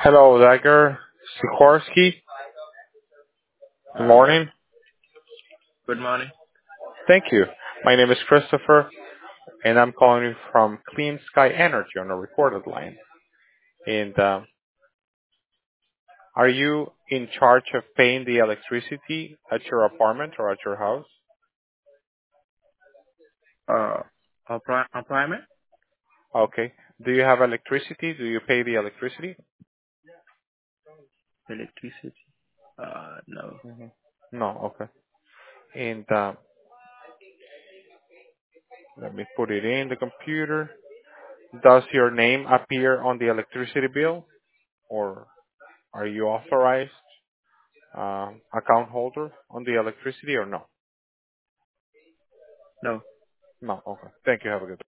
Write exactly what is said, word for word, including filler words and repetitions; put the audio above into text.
Hello, Dagger Sikorsky. Good Uh, yeah. morning. Good morning. Thank you. My name is Christopher, and I'm calling you from Clean Sky Energy on a recorded line. And uh, are you in charge of paying the electricity at your apartment or at your house? Uh, apply, employment? Okay. Do you have electricity? Do you pay the electricity? Electricity? Uh, no. hmm No. Okay. And uh, let me put it in the computer. Does your name appear on the electricity bill, or are you authorized uh, account holder on the electricity or no? No. No. Okay. Thank you. Have a good day.